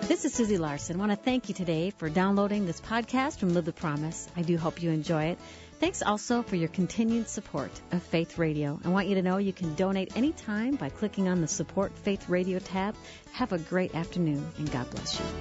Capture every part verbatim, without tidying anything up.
This is Susie Larson. I want to thank you today for downloading this podcast from Live the Promise. I do hope you enjoy it. Thanks also for your continued support of Faith Radio. I want you to know you can donate anytime by clicking on the Support Faith Radio tab. Have a great afternoon, and God bless you.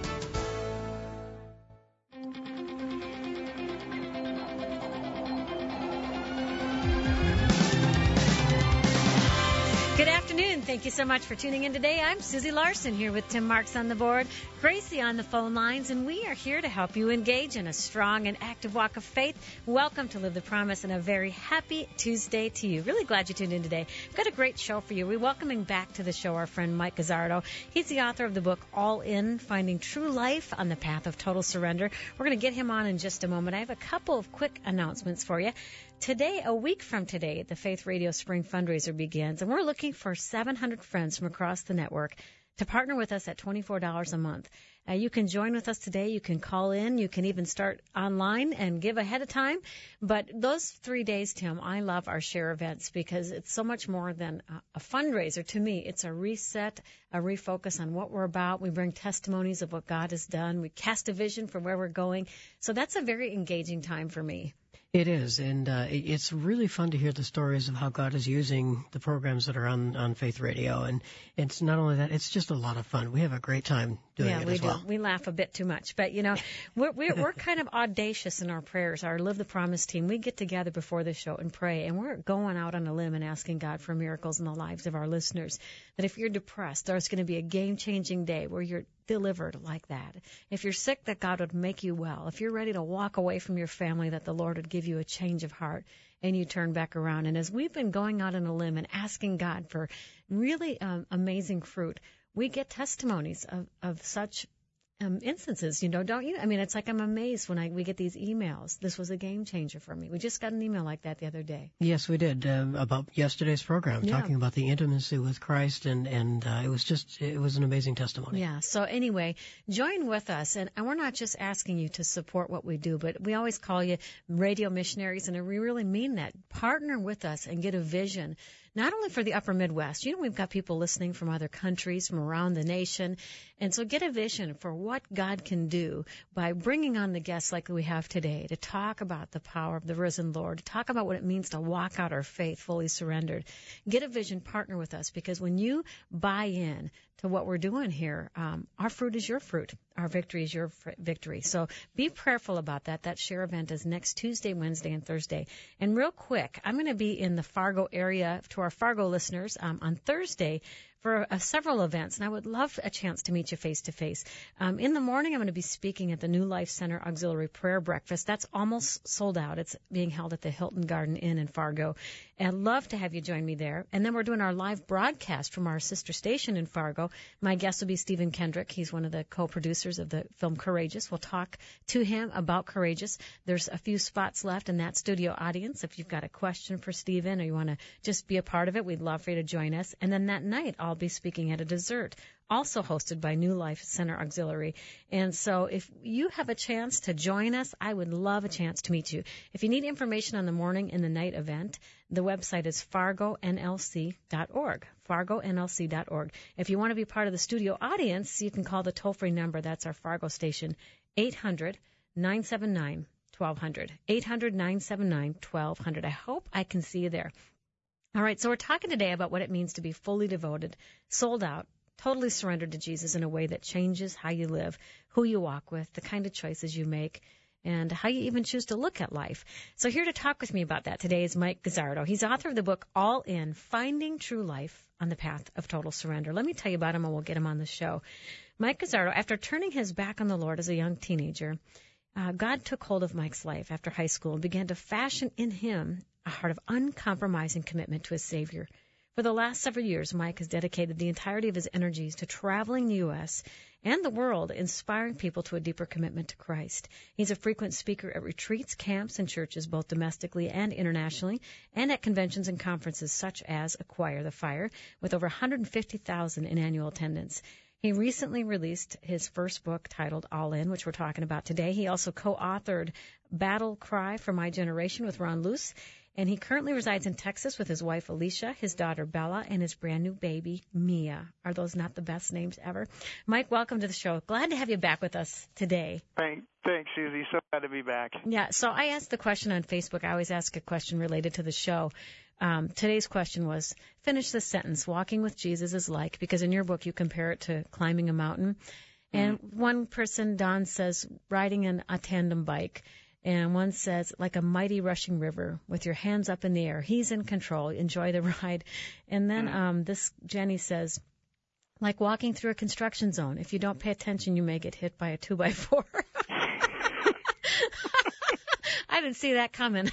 Good afternoon. Thank you so much for tuning in today. I'm Susie Larson here with Tim Marks on the board, Gracie on the phone lines, and we are here to help you engage in a strong and active walk of faith. Welcome to Live the Promise and a very happy Tuesday to you. Really glad you tuned in today. We've got a great show for you. We're welcoming back to the show our friend Mike Gazzardo. He's the author of the book All In, Finding True Life on the Path of Total Surrender. We're going to get him on in just a moment. I have a couple of quick announcements for you. Today, a week from today, the Faith Radio Spring Fundraiser begins, and we're looking for seven hundred friends from across the network to partner with us at twenty-four dollars a month. Uh, you can join with us today. You can call in. You can even start online and give ahead of time. But those three days, Tim, I love our share events because it's so much more than a, a fundraiser. To me, it's a reset, a refocus on what we're about. We bring testimonies of what God has done. We cast a vision for where we're going. So that's a very engaging time for me. It is, and uh, it's really fun to hear the stories of how God is using the programs that are on, on Faith Radio. And it's not only that, it's just a lot of fun. We have a great time doing yeah, it we as well. Do. We laugh a bit too much. But, you know, we're, we're, we're kind of audacious in our prayers. Our Live the Promise team, we get together before the show and pray, and we're going out on a limb and asking God for miracles in the lives of our listeners. That if you're depressed, there's going to be a game-changing day where you're delivered like that. If you're sick, that God would make you well. If you're ready to walk away from your family, that the Lord would give you a change of heart and you turn back around. And as we've been going out on a limb and asking God for really um, amazing fruit, we get testimonies of, of such um, instances, you know, don't you? I mean, it's like I'm amazed when I we get these emails. This was a game changer for me. We just got an email like that the other day. Yes, we did, um, about yesterday's program, yeah. talking about the intimacy with Christ, and, and uh, it was just, it was an amazing testimony. Yeah, so anyway, join with us, and, and we're not just asking you to support what we do, but we always call you radio missionaries, and we really mean that. Partner with us and get a vision, not only for the upper Midwest. You know, we've got people listening from other countries, from around the nation, and so get a vision for what God can do by bringing on the guests like we have today to talk about the power of the risen Lord, to talk about what it means to walk out our faith fully surrendered. Get a vision, partner with us, because when you buy in to what we're doing here, um, our fruit is your fruit. Our victory is your fr- victory. So be prayerful about that. That share event is next Tuesday, Wednesday, and Thursday. And real quick, I'm going to be in the Fargo area to our Fargo listeners um, on Thursday for uh, several events, and I would love a chance to meet you face-to-face. Um, in the morning, I'm going to be speaking at the New Life Center Auxiliary Prayer Breakfast. That's almost sold out. It's being held at the Hilton Garden Inn in Fargo. And I'd love to have you join me there. And then we're doing our live broadcast from our sister station in Fargo. My guest will be Stephen Kendrick. He's one of the co-producers of the film Courageous. We'll talk to him about Courageous. There's a few spots left in that studio audience. If you've got a question for Stephen or you want to just be a part of it, we'd love for you to join us. And then that night, I'll be speaking at a dessert, also hosted by New Life Center Auxiliary. And so if you have a chance to join us, I would love a chance to meet you. If you need information on the morning and the night event, the website is fargo n l c dot org, fargo n l c dot org. If you want to be part of the studio audience, you can call the toll-free number. That's our Fargo station, eight hundred, nine seven nine, twelve hundred, eight hundred, nine seven nine, twelve hundred. I hope I can see you there. All right, so we're talking today about what it means to be fully devoted, sold out, totally surrendered to Jesus in a way that changes how you live, who you walk with, the kind of choices you make, and how you even choose to look at life. So here to talk with me about that today is Mike Gazzardo. He's author of the book All In, Finding True Life on the Path of Total Surrender. Let me tell you about him and we'll get him on the show. Mike Gazzardo, after turning his back on the Lord as a young teenager, uh, God took hold of Mike's life after high school and began to fashion in him a heart of uncompromising commitment to his Savior. For the last several years, Mike has dedicated the entirety of his energies to traveling the U S and the world, inspiring people to a deeper commitment to Christ. He's a frequent speaker at retreats, camps, and churches, both domestically and internationally, and at conventions and conferences such as Acquire the Fire, with over one hundred fifty thousand in annual attendance. He recently released his first book titled All In, which we're talking about today. He also co-authored Battle Cry for My Generation with Ron Luce. And he currently resides in Texas with his wife, Alicia, his daughter, Bella, and his brand new baby, Mia. Are those not the best names ever? Mike, welcome to the show. Glad to have you back with us today. Thanks, thanks, Susie. So glad to be back. Yeah, so I asked the question on Facebook. I always ask a question related to the show. Um, today's question was, finish this sentence, walking with Jesus is like, because in your book you compare it to climbing a mountain. And mm-hmm. one person, Don, says riding in a tandem bike. And one says, like a mighty rushing river with your hands up in the air. He's in control. Enjoy the ride. And then um, this Jenny says, like walking through a construction zone. If you don't pay attention, you may get hit by a two by four. I didn't see that coming.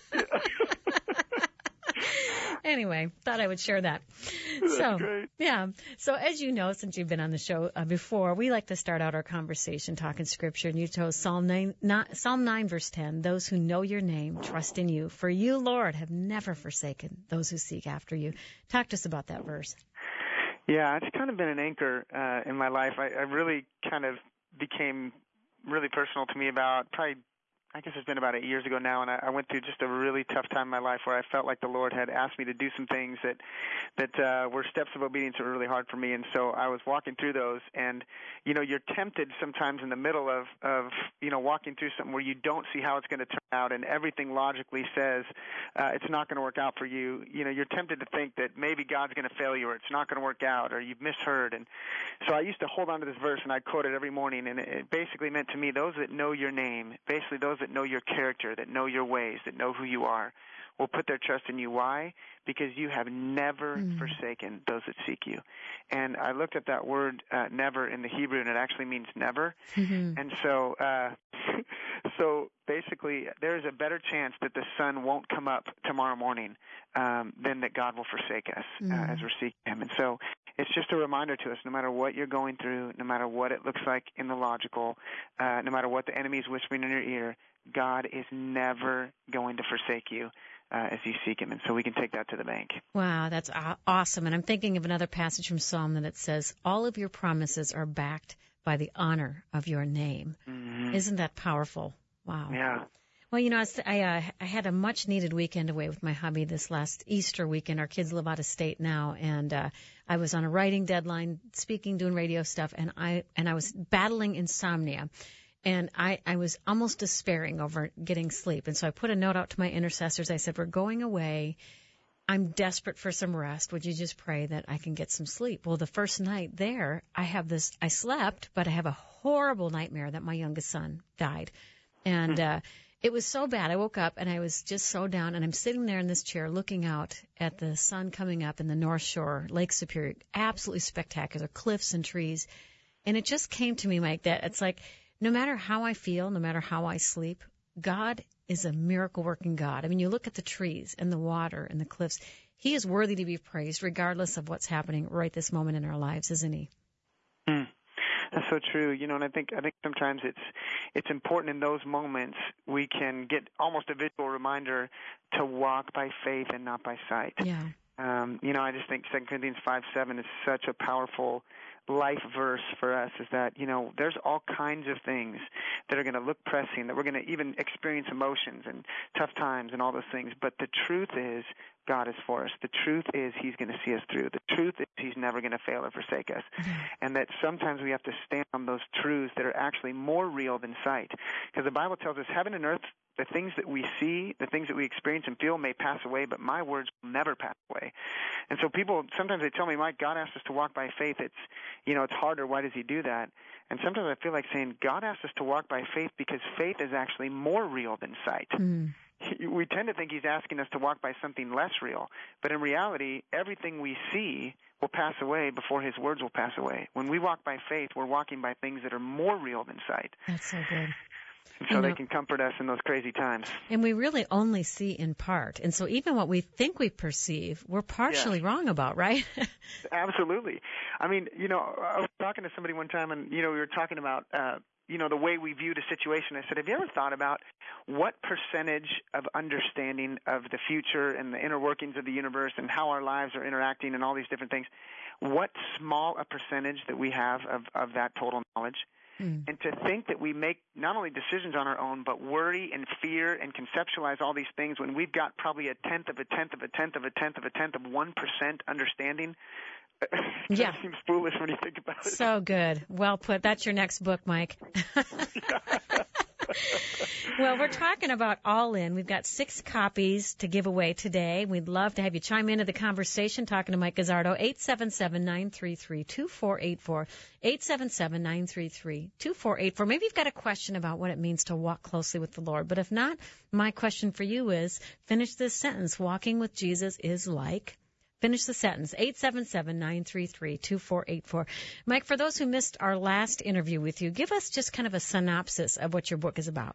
Anyway, thought I would share that. That's so, great. yeah. So as you know, since you've been on the show uh, before, we like to start out our conversation talking Scripture. And you chose Psalm nine, not, Psalm nine, verse ten. Those who know your name trust in you. For you, Lord, have never forsaken those who seek after you. Talk to us about that verse. Yeah, it's kind of been an anchor uh, in my life. I, I really kind of became really personal to me about probably I guess it's been about eight years ago now, and I, I went through just a really tough time in my life where I felt like the Lord had asked me to do some things that that uh, were steps of obedience that were really hard for me. And so I was walking through those, and you know, you're tempted sometimes in the middle of of you know walking through something where you don't see how it's going to turn out, and everything logically says uh, it's not going to work out for you. You know, you're tempted to think that maybe God's going to fail you, or it's not going to work out, or you've misheard. And so I used to hold on to this verse, and I'd quote it every morning, and it basically meant to me, those that know your name, basically those that know your character, that know your ways, that know who you are, will put their trust in you. Why? Because you have never mm. forsaken those that seek you. And I looked at that word uh, never in the Hebrew, and it actually means never. Mm-hmm. And so uh, so basically there is a better chance that the sun won't come up tomorrow morning um, than that God will forsake us mm. uh, as we're seeking Him. And so it's just a reminder to us, no matter what you're going through, no matter what it looks like in the logical, uh, no matter what the enemy is whispering in your ear, God is never going to forsake you uh, as you seek Him. And so we can take that to the bank. Wow, that's awesome. And I'm thinking of another passage from Psalm that it says, all of your promises are backed by the honor of your name. Mm-hmm. Isn't that powerful? Wow. Yeah. Well, you know, I, uh, I had a much-needed weekend away with my hubby this last Easter weekend. Our kids live out of state now, and uh, I was on a writing deadline, speaking, doing radio stuff, and I and I was battling insomnia. And I, I was almost despairing over getting sleep. And so I put a note out to my intercessors. I said, we're going away. I'm desperate for some rest. Would you just pray that I can get some sleep? Well, the first night there, I have this, I slept, but I have a horrible nightmare that my youngest son died. And uh, it was so bad. I woke up and I was just so down. And I'm sitting there in this chair looking out at the sun coming up in the North Shore, Lake Superior. Absolutely spectacular, cliffs and trees. And it just came to me, Mike, that it's like, no matter how I feel, no matter how I sleep, God is a miracle-working God. I mean, you look at the trees and the water and the cliffs. He is worthy to be praised regardless of what's happening right this moment in our lives, isn't He? Mm. That's so true. You know, and I think I think sometimes it's it's important in those moments we can get almost a visual reminder to walk by faith and not by sight. Yeah. Um, you know, I just think Second Corinthians five seven is such a powerful life verse for us, is that, you know, there's all kinds of things that are going to look pressing, that we're going to even experience emotions and tough times and all those things. But the truth is God is for us. The truth is He's going to see us through. The truth is He's never going to fail or forsake us. Mm-hmm. And that sometimes we have to stand on those truths that are actually more real than sight. Because the Bible tells us heaven and earth, the things that we see, the things that we experience and feel may pass away, but my words will never pass away. And so people, sometimes they tell me, Mike, God asked us to walk by faith. It's, you know, it's harder. Why does He do that? And sometimes I feel like saying God asked us to walk by faith because faith is actually more real than sight. Mm. We tend to think He's asking us to walk by something less real. But in reality, everything we see will pass away before His words will pass away. When we walk by faith, we're walking by things that are more real than sight. That's so good. So you know, they can comfort us in those crazy times. And we really only see in part. And so even what we think we perceive, we're partially yeah. wrong about, right? Absolutely. I mean, you know, talking to somebody one time, and, you know, we were talking about, uh, you know, the way we viewed a situation. I said, have you ever thought about what percentage of understanding of the future and the inner workings of the universe and how our lives are interacting and all these different things, what small a percentage that we have of, of that total knowledge? Mm. And to think that we make not only decisions on our own, but worry and fear and conceptualize all these things when we've got probably a tenth of a tenth of a tenth of a tenth of a tenth of one percent understanding. Yeah. It seems foolish when you think about it. So good. Well put. That's your next book, Mike. Well, we're talking about All In. We've got six copies to give away today. We'd love to have you chime into the conversation talking to Mike Gazzardo. eight seven seven, nine three three, two four eight four. eight seven seven, nine three three, two four eight four. Maybe you've got a question about what it means to walk closely with the Lord. But if not, my question for you is, finish this sentence. Walking with Jesus is like... Finish the sentence. eight seven seven, nine three three, two four eight four. Mike, for those who missed our last interview with you, give us just kind of a synopsis of what your book is about.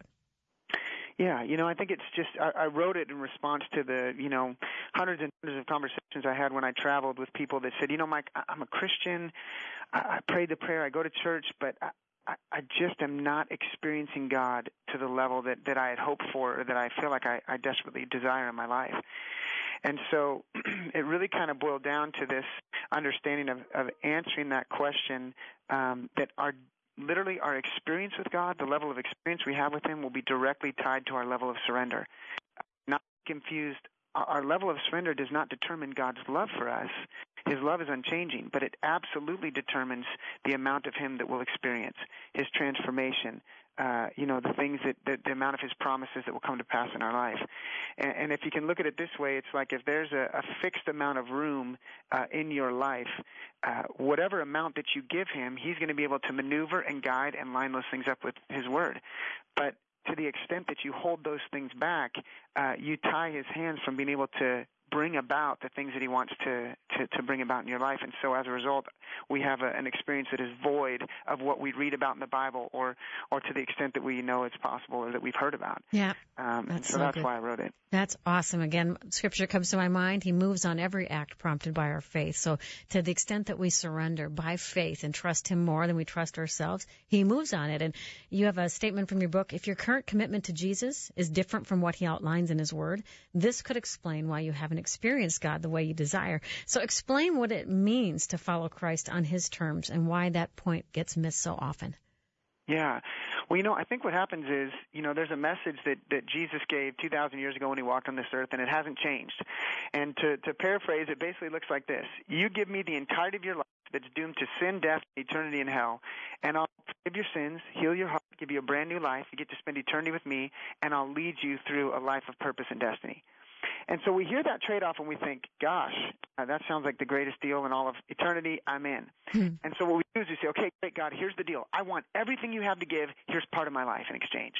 Yeah, you know, I think it's just, I, I wrote it in response to the, you know, hundreds and hundreds of conversations I had when I traveled with people that said, you know, Mike, I, I'm a Christian, I, I pray the prayer, I go to church, but I, I, I just am not experiencing God to the level that, that I had hoped for or that I feel like I, I desperately desire in my life. And so it really kind of boiled down to this understanding of, of answering that question, um, that our literally our experience with God, the level of experience we have with Him, will be directly tied to our level of surrender. Not confused. Our level of surrender does not determine God's love for us. His love is unchanging, but it absolutely determines the amount of Him that we'll experience, His transformation, uh, you know, the things that, that, the amount of His promises that will come to pass in our life. And, and if you can look at it this way, it's like if there's a, a fixed amount of room uh, in your life, uh, whatever amount that you give Him, He's going to be able to maneuver and guide and line those things up with His Word. But to the extent that you hold those things back, uh, you tie His hands from being able to bring about the things that He wants to, to, to bring about in your life. And so as a result, we have a, an experience that is void of what we read about in the Bible or, or to the extent that we know it's possible or that we've heard about. Yeah. Um, that's so, so that's good. why I wrote it. That's awesome. Again, Scripture comes to my mind. He moves on every act prompted by our faith. So to the extent that we surrender by faith and trust Him more than we trust ourselves, He moves on it. And you have a statement from your book, if your current commitment to Jesus is different from what He outlines in His Word, this could explain why you haven't experienced God the way you desire. So explain what it means to follow Christ on His terms and why that point gets missed so often. Yeah. Well, you know, I think what happens is, you know, there's a message that, that Jesus gave two thousand years ago when He walked on this earth, and it hasn't changed. And to, to paraphrase, it basically looks like this. You give me the entirety of your life that's doomed to sin, death, eternity, and hell, and I'll forgive your sins, heal your heart, give you a brand new life. You get to spend eternity with me, and I'll lead you through a life of purpose and destiny. And so we hear that trade-off and we think, gosh, uh, that sounds like the greatest deal in all of eternity. I'm in. Hmm. And so what we do is we say, okay, great, God, here's the deal. I want everything you have to give. Here's part of my life in exchange.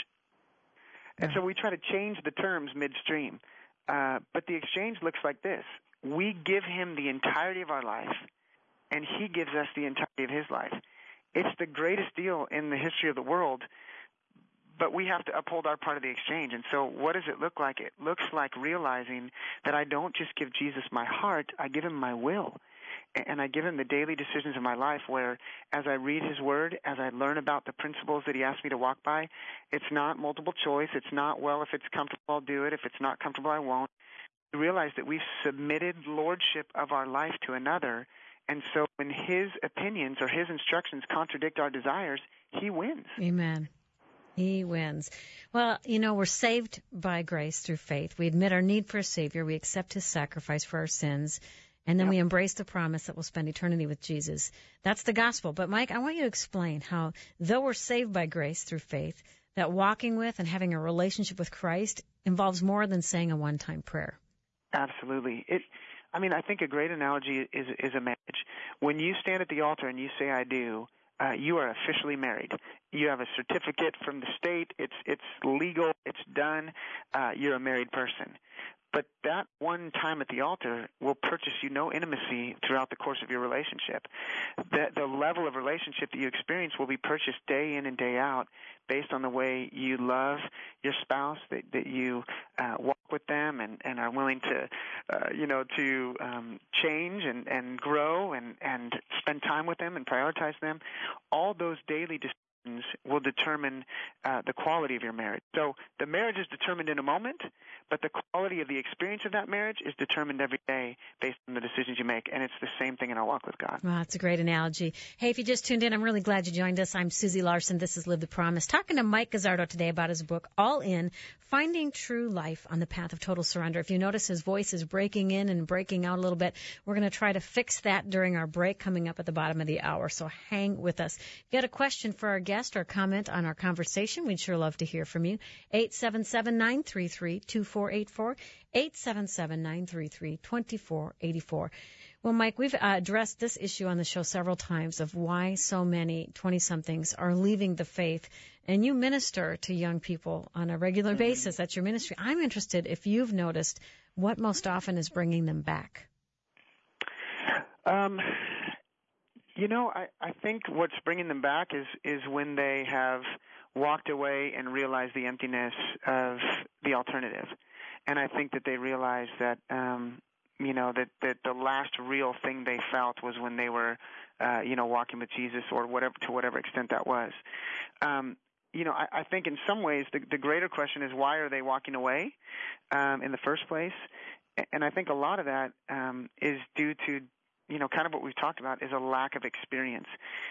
And so we try to change the terms midstream. Uh, but the exchange looks like this. We give Him the entirety of our life, and He gives us the entirety of His life. It's the greatest deal in the history of the world, but we have to uphold our part of the exchange. And so what does it look like? It looks like realizing that I don't just give Jesus my heart, I give Him my will. And I give Him the daily decisions of my life where as I read His Word, as I learn about the principles that He asked me to walk by, it's not multiple choice. It's not, well, if it's comfortable, I'll do it. If it's not comfortable, I won't. We realize that we've submitted lordship of our life to another. And so when His opinions or His instructions contradict our desires, He wins. Amen. He wins. Well, you know, we're saved by grace through faith. We admit our need for a Savior. We accept His sacrifice for our sins. And then yep. we embrace the promise that we'll spend eternity with Jesus. That's the gospel. But, Mike, I want you to explain how, though we're saved by grace through faith, that walking with and having a relationship with Christ involves more than saying a one-time prayer. Absolutely. It. I mean, I think a great analogy is, is a marriage. When you stand at the altar and you say, I do, Uh, you are officially married. You have a certificate from the state. It's it's legal. It's done. Uh, you're a married person. But that one time at the altar will purchase you no intimacy throughout the course of your relationship. The, the level of relationship that you experience will be purchased day in and day out based on the way you love your spouse, that, that you uh, walk with them and, and are willing to, uh, you know, to um, change and, and grow and, and spend time with them and prioritize them. All those daily decisions will determine uh, the quality of your marriage. So the marriage is determined in a moment, but the quality of the experience of that marriage is determined every day based on the decisions you make, and it's the same thing in our walk with God. Wow, that's a great analogy. Hey, if you just tuned in, I'm really glad you joined us. I'm Susie Larson. This is Live the Promise. Talking to Mike Gazzardo today about his book, All In, Finding True Life on the Path of Total Surrender. If you notice his voice is breaking in and breaking out a little bit, we're going to try to fix that during our break coming up at the bottom of the hour, so hang with us. If you got a question for our guest or a comment on our conversation, we'd sure love to hear from you. eight seven seven, nine three three, two four eight four, eight seven seven, nine three three, two four eight four. Well, Mike, we've uh, addressed this issue on the show several times of why so many twenty-somethings are leaving the faith. And you minister to young people on a regular mm-hmm. basis. That's your ministry. I'm interested if you've noticed what most often is bringing them back. Um, you know, I, I think what's bringing them back is, is when they have walked away and realized the emptiness of the alternative. And I think that they realize that, um, you know, that, that the last real thing they felt was when they were, uh, you know, walking with Jesus or whatever, to whatever extent that was. Um, you know, I, I think in some ways the, the greater question is why are they walking away um, in the first place? And I think a lot of that um, is due to, you know, kind of what we've talked about is a lack of experience.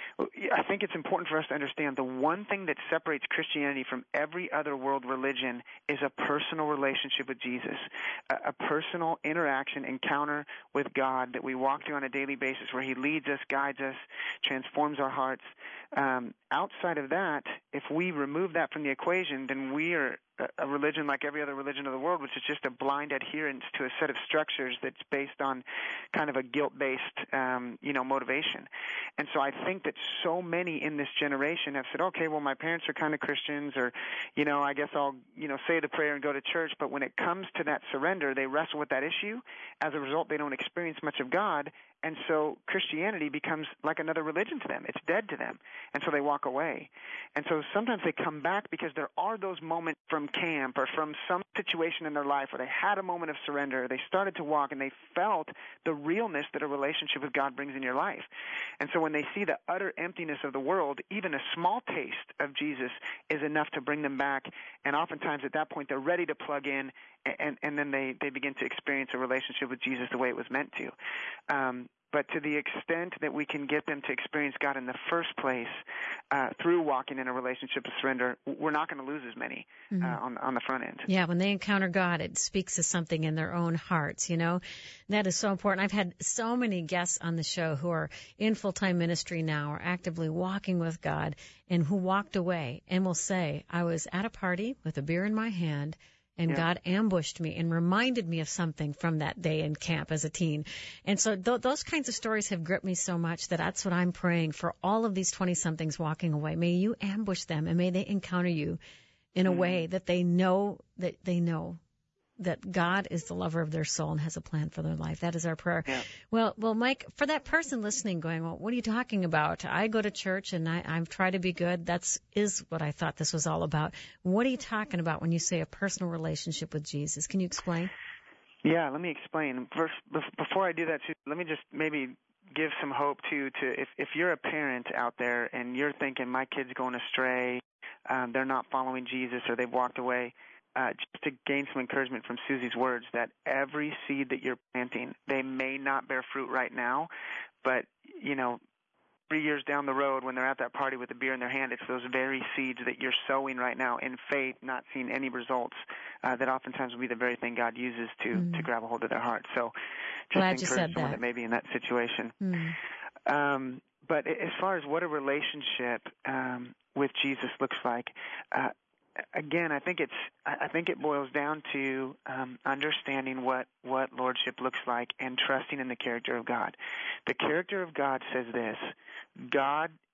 I think it's important for us to understand the one thing that separates Christianity from every other world religion is a personal relationship with Jesus, a, a personal interaction, encounter with God that we walk through on a daily basis where he leads us, guides us, transforms our hearts. Um, outside of that, if we remove that from the equation, then we are a religion like every other religion of the world, which is just a blind adherence to a set of structures that's based on kind of a guilt-based, um, you know, motivation. And so I think that so many in this generation have said, okay, well, my parents are kind of Christians, or, you know, I guess I'll, you know, say the prayer and go to church. But when it comes to that surrender, they wrestle with that issue. As a result, they don't experience much of God. And so Christianity becomes like another religion to them. It's dead to them. And so they walk away. And so sometimes they come back because there are those moments from camp or from some situation in their life where they had a moment of surrender. They started to walk and they felt the realness that a relationship with God brings in your life. And so when they see the utter emptiness of the world, even a small taste of Jesus is enough to bring them back. And oftentimes at that point they're ready to plug in, and, and then they, they begin to experience a relationship with Jesus the way it was meant to. Um, But to the extent that we can get them to experience God in the first place uh, through walking in a relationship of surrender, we're not going to lose as many mm-hmm. uh, on, on the front end. Yeah, when they encounter God, it speaks to something in their own hearts, you know. That is so important. I've had so many guests on the show who are in full-time ministry now or actively walking with God and who walked away and will say, I was at a party with a beer in my hand, and yeah. God ambushed me and reminded me of something from that day in camp as a teen. And so th- those kinds of stories have gripped me so much that that's what I'm praying for all of these twenty-somethings walking away. May you ambush them and may they encounter you in a mm-hmm. way that they know that they know that God is the lover of their soul and has a plan for their life. That is our prayer. Yeah. Well, well, Mike, for that person listening going, well, what are you talking about? I go to church and I, I try to be good. That's is what I thought this was all about. What are you talking about when you say a personal relationship with Jesus? Can you explain? Yeah, let me explain. First, before I do that, let me just maybe give some hope too. To if if you're a parent out there and you're thinking my kid's going astray, um, they're not following Jesus, or they've walked away. Uh, just to gain some encouragement from Susie's words, that every seed that you're planting, they may not bear fruit right now, but, you know, three years down the road when they're at that party with a beer in their hand, it's those very seeds that you're sowing right now in faith, not seeing any results, uh, that oftentimes will be the very thing God uses to, mm. to grab a hold of their heart. So just Glad encourage you said someone that. that may be in that situation. Mm. Um, but as far as what a relationship um, with Jesus looks like, uh, Again, I think it's. I think it boils down to um, understanding what, what lordship looks like and trusting in the character of God. The character of God says this: God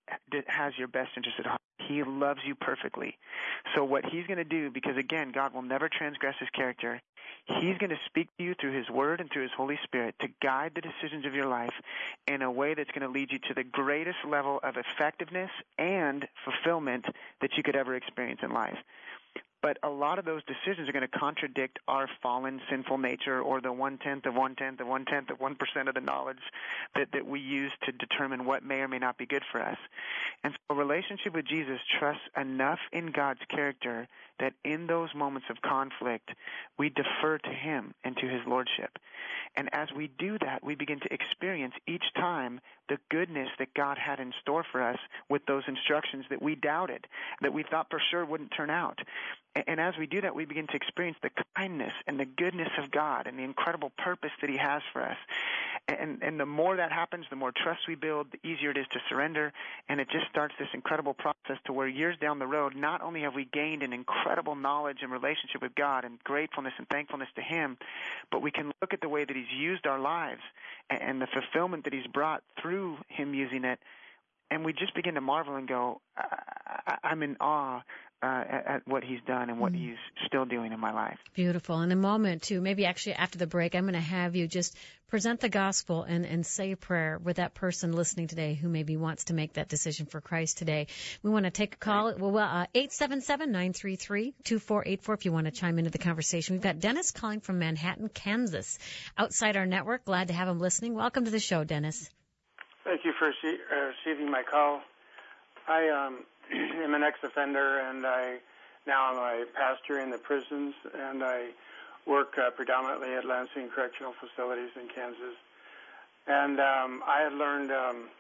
has your best interest at heart. He loves you perfectly. So what he's going to do, because again, God will never transgress his character, he's going to speak to you through his word and through his Holy Spirit to guide the decisions of your life in a way that's going to lead you to the greatest level of effectiveness and fulfillment that you could ever experience in life. But a lot of those decisions are going to contradict our fallen, sinful nature, or the one-tenth of one-tenth of one-tenth of one percent of the knowledge that, that we use to determine what may or may not be good for us. And so a relationship with Jesus trusts enough in God's character that in those moments of conflict, we defer to him and to his lordship. And as we do that, we begin to experience each time the goodness that God had in store for us with those instructions that we doubted, that we thought for sure wouldn't turn out. And as we do that, we begin to experience the kindness and the goodness of God and the incredible purpose that he has for us. And, and the more that happens, the more trust we build, the easier it is to surrender. And it just starts this incredible process to where years down the road, not only have we gained an incredible knowledge and relationship with God and gratefulness and thankfulness to him, but we can look at the way that he's used our lives and the fulfillment that he's brought through him using it. And we just begin to marvel and go, I, I, I'm in awe uh, at, at what he's done and what mm. he's still doing in my life. Beautiful. In a moment, too, maybe actually after the break, I'm going to have you just present the gospel and, and say a prayer with that person listening today who maybe wants to make that decision for Christ today. We want to take a call. Well, uh, eight seven seven, nine three three, two four eight four if you want to chime into the conversation. We've got Dennis calling from Manhattan, Kansas, outside our network. Glad to have him listening. Welcome to the show, Dennis. Thank you for receiving my call. I um, am an ex-offender, and I now am a pastor in the prisons, and I work uh, predominantly at Lansing Correctional Facilities in Kansas. And um, I had learned, um,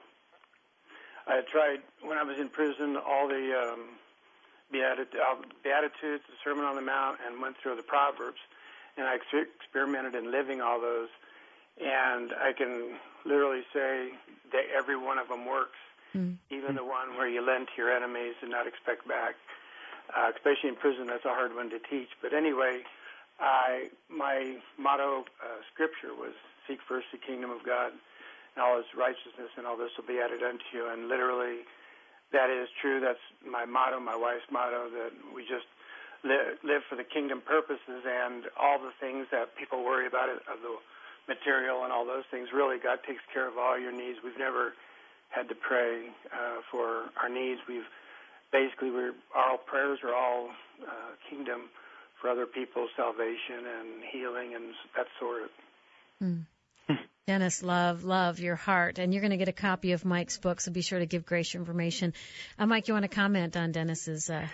I had tried, when I was in prison, all the um, Beatitudes, the Sermon on the Mount, and went through the Proverbs, and I ex- experimented in living all those. And I can literally say that every one of them works, mm. even the one where you lend to your enemies and not expect back. Uh, especially in prison, that's a hard one to teach. But anyway, I my motto uh, scripture was, seek first the kingdom of God and all his righteousness, and all this will be added unto you. And literally, that is true. That's my motto, my wife's motto, that we just li- live for the kingdom purposes, and all the things that people worry about it, of the material and all those things. Really, God takes care of all your needs. We've never had to pray uh, for our needs. We've basically, we're, our prayers are all uh, kingdom for other people's salvation and healing and that sort of. Mm. Dennis, love, love your heart. And you're going to get a copy of Mike's book, so be sure to give Grace your information. Uh, Mike, you want to comment on Dennis's... Uh,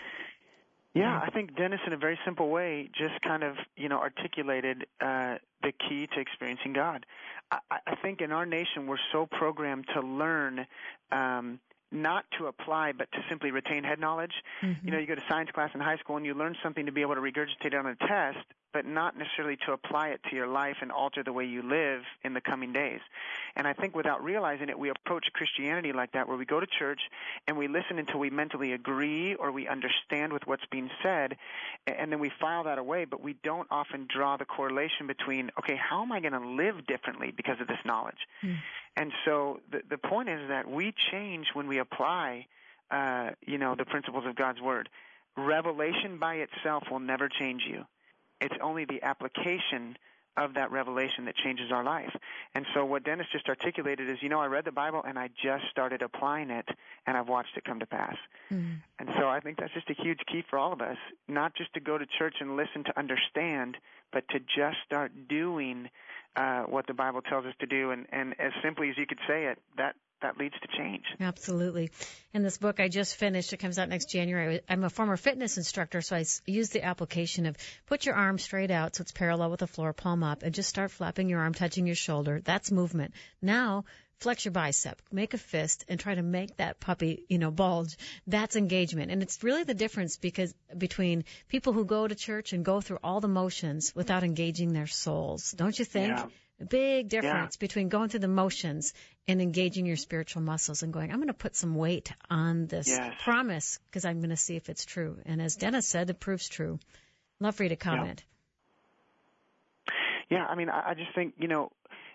Yeah, I think Dennis, in a very simple way, just kind of, you know, articulated uh, the key to experiencing God. I, I think in our nation we're so programmed to learn, um, not to apply, but to simply retain head knowledge. Mm-hmm. You know, you go to science class in high school and you learn something to be able to regurgitate it on a test, but not necessarily to apply it to your life and alter the way you live in the coming days. And I think without realizing it, we approach Christianity like that, where we go to church and we listen until we mentally agree or we understand with what's being said, and then we file that away, but we don't often draw the correlation between, okay, how am I going to live differently because of this knowledge? Mm. And so the, the point is that we change when we apply, uh, you know, the principles of God's Word. Revelation by itself will never change you. It's only the application of that revelation that changes our life. And so what Dennis just articulated is, you know, I read the Bible and I just started applying it, and I've watched it come to pass. Mm. And so I think that's just a huge key for all of us, not just to go to church and listen to understand, but to just start doing uh, what the Bible tells us to do. And, and as simply as you could say it, that that leads to change. Absolutely. In this book I just finished, it comes out next January. I'm a former fitness instructor, so I use the application of put your arm straight out so it's parallel with the floor, palm up, and just start flapping your arm, touching your shoulder. That's movement. Now, flex your bicep, make a fist, and try to make that puppy, you know, bulge. That's engagement. And it's really the difference because between people who go to church and go through all the motions without engaging their souls. Don't you think? Yeah. A big difference yeah. between going through the motions and engaging your spiritual muscles and going, I'm going to put some weight on this yes. promise because I'm going to see if it's true. And as Dennis said, it proves true. Love for you to comment. Yeah, yeah I mean, I, I just think, you know,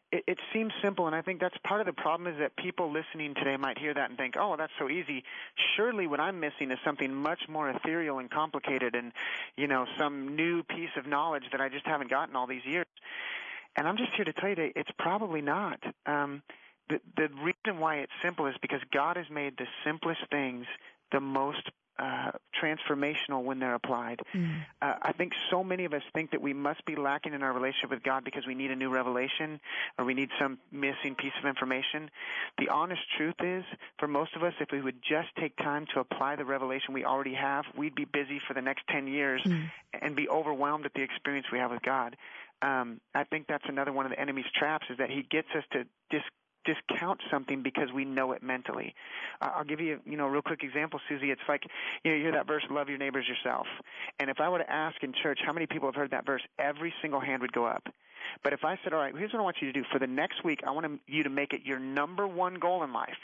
it, it seems simple, and I think that's part of the problem is that people listening today might hear that and think, oh, that's so easy. Surely what I'm missing is something much more ethereal and complicated and, you know, some new piece of knowledge that I just haven't gotten all these years. And I'm just here to tell you today, it's probably not. Um, the, the reason why it's simple is because God has made the simplest things the most uh, transformational when they're applied. Mm. Uh, I think so many of us think that we must be lacking in our relationship with God because we need a new revelation or we need some missing piece of information. The honest truth is, for most of us, if we would just take time to apply the revelation we already have, we'd be busy for the next ten years mm. and be overwhelmed at the experience we have with God. Um, I think that's another one of the enemy's traps is that he gets us to dis- discount something because we know it mentally. Uh, I'll give you, you know, a real quick example, Susie. It's like, you know, you hear that verse, love your neighbors yourself. And if I were to ask in church how many people have heard that verse, every single hand would go up. But if I said, all right, here's what I want you to do. For the next week, I want you to make it your number one goal in life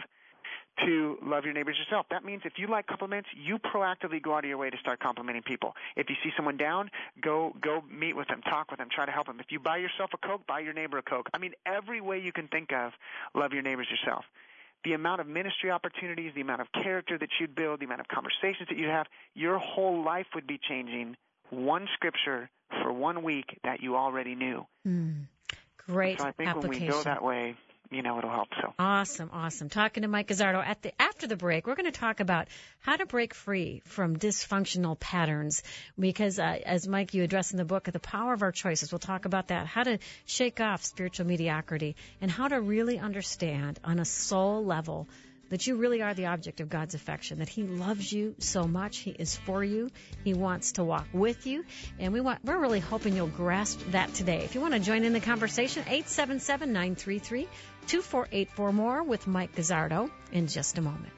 to love your neighbors yourself. That means if you like compliments, you proactively go out of your way to start complimenting people. If you see someone down, go go meet with them, talk with them, try to help them. If you buy yourself a Coke, buy your neighbor a Coke. I mean, every way you can think of, love your neighbors yourself. The amount of ministry opportunities, the amount of character that you'd build, the amount of conversations that you'd have, your whole life would be changing. One scripture for one week that you already knew. Mm, great so I think application. When we go that way, you know, it'll help. So awesome, awesome. Talking to Mike Guzzardo at the after the break, we're going to talk about how to break free from dysfunctional patterns. Because uh, as Mike, you address in the book, the power of our choices. We'll talk about that. How to shake off spiritual mediocrity and how to really understand on a soul level that you really are the object of God's affection, that He loves you so much. He is for you. He wants to walk with you. And we want, we're really hoping you'll grasp that today. If you want to join in the conversation, eight seven seven, nine three three, two four eight four more with Mike Guzzardo in just a moment.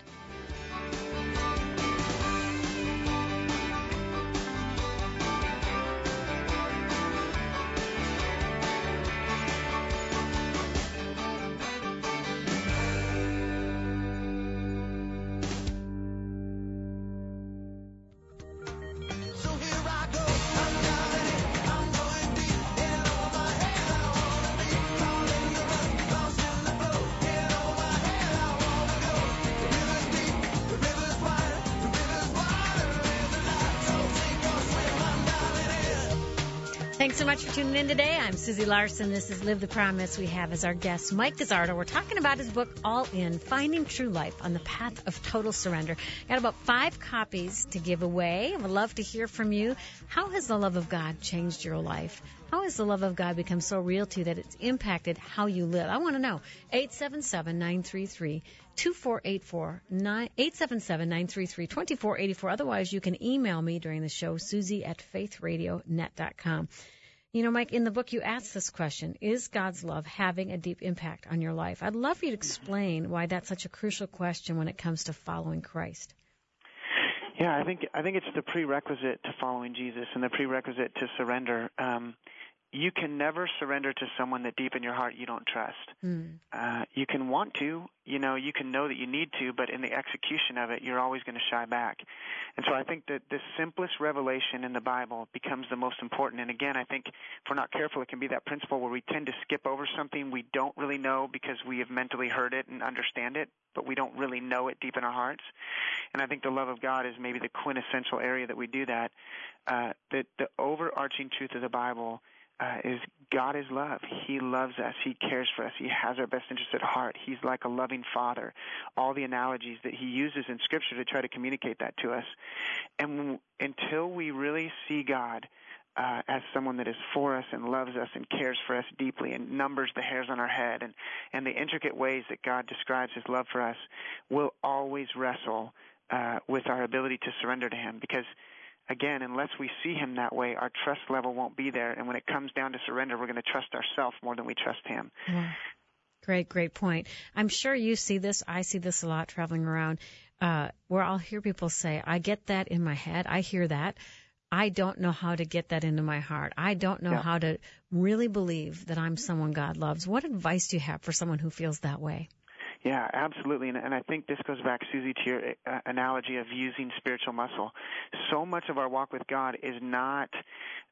Thanks so much for tuning in today. I'm Susie Larson. This is Live the Promise. We have as our guest Mike Guzzardo. We're talking about his book, All In, Finding True Life on the Path of Total Surrender. Got about five copies to give away. I would love to hear from you. How has the love of God changed your life? How has the love of God become so real to you that it's impacted how you live? I want to know. eight seven seven, nine three three, two four eight four, eight seven seven, nine three three, two four eight four. Otherwise, you can email me during the show, Susie at faith radio net dot com. You know, Mike, in the book you ask this question, is God's love having a deep impact on your life? I'd love for you to explain why that's such a crucial question when it comes to following Christ. Yeah, I think I think it's the prerequisite to following Jesus and the prerequisite to surrender. Um, you can never surrender to someone that deep in your heart you don't trust. Mm. Uh, you can want to, you know, you can know that you need to, but in the execution of it, you're always going to shy back. And so I think that the simplest revelation in the Bible becomes the most important. And again, I think if we're not careful, it can be that principle where we tend to skip over something we don't really know because we have mentally heard it and understand it, but we don't really know it deep in our hearts. And I think the love of God is maybe the quintessential area that we do that. Uh, the, the overarching truth of the Bible Uh, is God is love. He loves us. He cares for us. He has our best interest at heart. He's like a loving father. All the analogies that he uses in Scripture to try to communicate that to us. And when, until we really see God uh, as someone that is for us and loves us and cares for us deeply and numbers the hairs on our head and, and the intricate ways that God describes his love for us, we'll always wrestle uh, with our ability to surrender to him because again, unless we see him that way, our trust level won't be there. And when it comes down to surrender, we're going to trust ourselves more than we trust him. Yeah. Great, great point. I'm sure you see this. I see this a lot traveling around uh, where I'll hear people say, I get that in my head. I hear that. I don't know how to get that into my heart. I don't know yeah. how to really believe that I'm someone God loves. What advice do you have for someone who feels that way? Yeah, absolutely. And, and I think this goes back, Susie, to your uh, analogy of using spiritual muscle. So much of our walk with God is not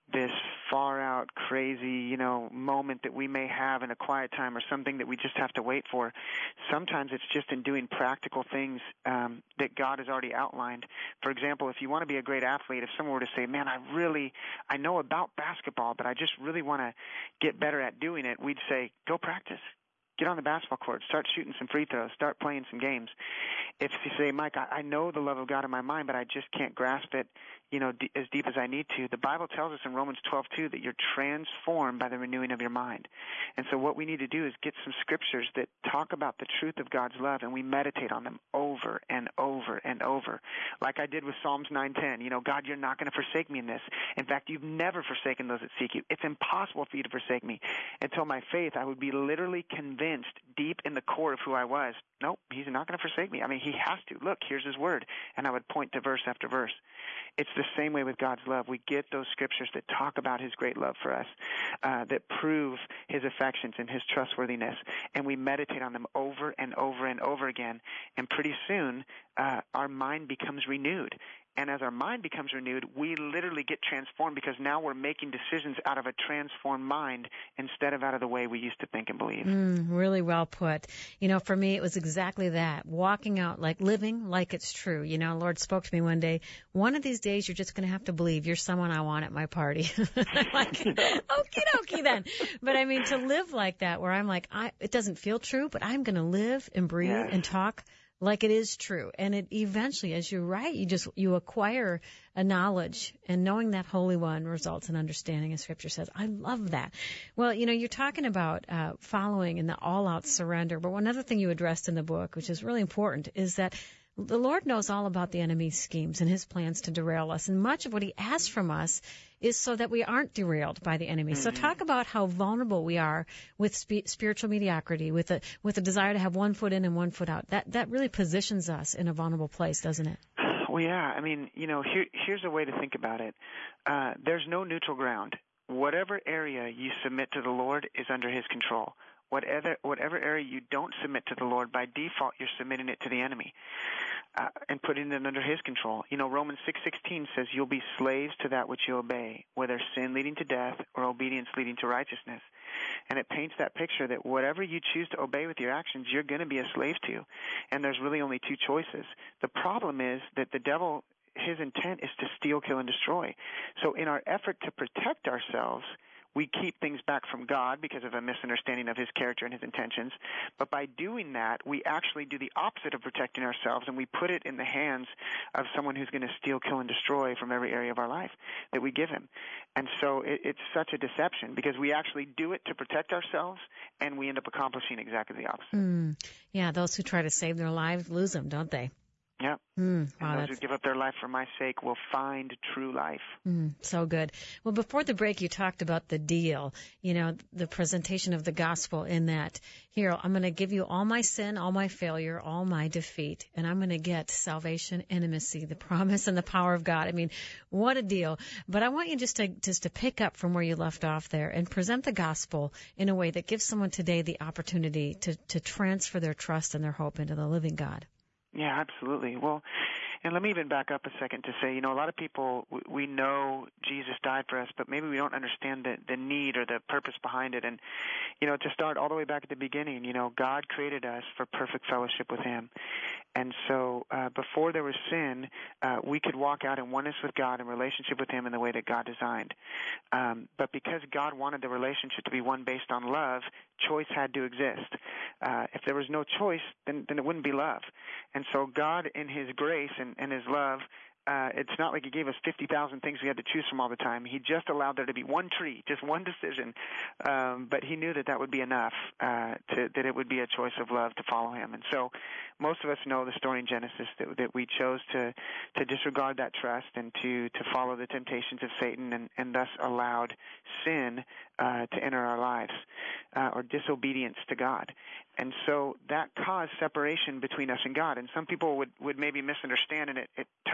this far out crazy, you know, moment that we may have in a quiet time or something that we just have to wait for. Sometimes it's just in doing practical things um, that God has already outlined. For example, if you want to be a great athlete, if someone were to say, man, I really, I know about basketball, but I just really want to get better at doing it, we'd say, go practice. Get on the basketball court. Start shooting some free throws. Start playing some games. If you say, Mike, I, I know the love of God in my mind, but I just can't grasp it, you know, d- as deep as I need to. The Bible tells us in Romans twelve two that you're transformed by the renewing of your mind. And so what we need to do is get some scriptures that talk about the truth of God's love, and we meditate on them over and over and over. Like I did with Psalms nine ten. You know, God, you're not going to forsake me in this. In fact, you've never forsaken those that seek you. It's impossible for you to forsake me. Until my faith, I would be literally convinced deep in the core of who I was. Nope, he's not going to forsake me. I mean, he has to. Look, here's his word. And I would point to verse after verse. It's the same way with God's love. We get those scriptures that talk about his great love for us, uh, that prove his affections and his trustworthiness, and we meditate on them over and over and over again. And pretty soon, uh, our mind becomes renewed. And as our mind becomes renewed, we literally get transformed because now we're making decisions out of a transformed mind instead of out of the way we used to think and believe. Mm, really well put. You know, for me, it was exactly that. Walking out, like living like it's true. You know, Lord spoke to me one day, one of these days you're just going to have to believe you're someone I want at my party. I'm like, okie dokie then. But I mean, to live like that where I'm like, I, it doesn't feel true, but I'm going to live and breathe yes. and talk like it is true. And it eventually, as you're right, you just, you acquire a knowledge, and knowing that Holy One results in understanding, as Scripture says. I love that. Well, you know, you're talking about uh, following and the all-out surrender, but one other thing you addressed in the book, which is really important, is that the Lord knows all about the enemy's schemes and his plans to derail us. And much of what he asks from us is so that we aren't derailed by the enemy. Mm-hmm. So talk about how vulnerable we are with spe- spiritual mediocrity, with a, with a desire to have one foot in and one foot out. That, that really positions us in a vulnerable place, doesn't it? Well, yeah. I mean, you know, here, here's a way to think about it. Uh, there's no neutral ground. Whatever area you submit to the Lord is under his control. Whatever, whatever area you don't submit to the Lord, by default, you're submitting it to the enemy uh, and putting it under his control. You know, Romans six sixteen says you'll be slaves to that which you obey, whether sin leading to death or obedience leading to righteousness. And it paints that picture that whatever you choose to obey with your actions, you're going to be a slave to. And there's really only two choices. The problem is that the devil, his intent is to steal, kill, and destroy. So in our effort to protect ourselves, we keep things back from God because of a misunderstanding of his character and his intentions. But by doing that, we actually do the opposite of protecting ourselves, and we put it in the hands of someone who's going to steal, kill, and destroy from every area of our life that we give him. And so it, it's such a deception because we actually do it to protect ourselves, and we end up accomplishing exactly the opposite. Mm. Yeah, those who try to save their lives lose them, don't they? Yeah. Mm, wow, and those that's... who give up their life for my sake will find true life. Mm, so good. Well, before the break, you talked about the deal, you know, the presentation of the gospel in that, here, I'm going to give you all my sin, all my failure, all my defeat, and I'm going to get salvation, intimacy, the promise, and the power of God. I mean, what a deal. But I want you just to, just to pick up from where you left off there and present the gospel in a way that gives someone today the opportunity to, to transfer their trust and their hope into the living God. Yeah, absolutely. Well, and let me even back up a second to say, you know, a lot of people, we know Jesus died for us, but maybe we don't understand the, the need or the purpose behind it. And, you know, to start all the way back at the beginning, you know, God created us for perfect fellowship with him. And so uh, before there was sin, uh, we could walk out in oneness with God in relationship with him in the way that God designed. Um, but because God wanted the relationship to be one based on love, choice had to exist. Uh, if there was no choice, then, then it wouldn't be love. And so God, in his grace and, and his love, uh, it's not like he gave us fifty thousand things we had to choose from all the time. He just allowed there to be one tree, just one decision. Um, but he knew that that would be enough, uh, to, that it would be a choice of love to follow him. And so most of us know the story in Genesis that, that we chose to, to disregard that trust and to, to follow the temptations of Satan and, and thus allowed sin uh, to enter our lives, uh, or disobedience to God. And so that caused separation between us and God. And some people would, would maybe misunderstand, and it, it ties into what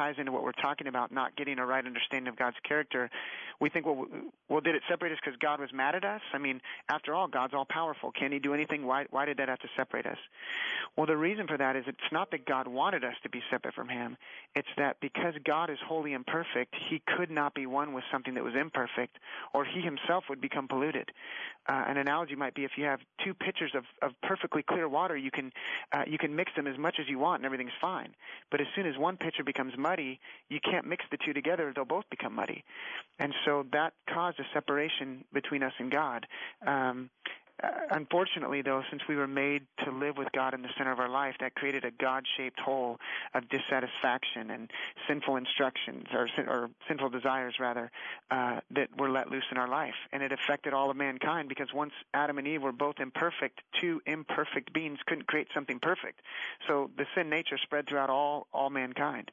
what we're talking about, not getting a right understanding of God's character, we think, well, well, did it separate us because God was mad at us? I mean, after all, God's all-powerful. Can he do anything? Why, why did that have to separate us? Well, the reason for that is it's not that God wanted us to be separate from him. It's that because God is holy and perfect, he could not be one with something that was imperfect, or he himself would become polluted. Uh, an analogy might be if you have two pitchers of, of perfectly clear water, you can uh, you can mix them as much as you want and everything's fine. But as soon as one pitcher becomes muddy, you can't mix the two together; they'll both become muddy. And so that caused a separation between us and God. Um, Uh, unfortunately, though, since we were made to live with God in the center of our life, that created a God-shaped hole of dissatisfaction and sinful instructions, or, or sinful desires, rather, uh, that were let loose in our life. And it affected all of mankind because once Adam and Eve were both imperfect, two imperfect beings couldn't create something perfect. So the sin nature spread throughout all, all mankind.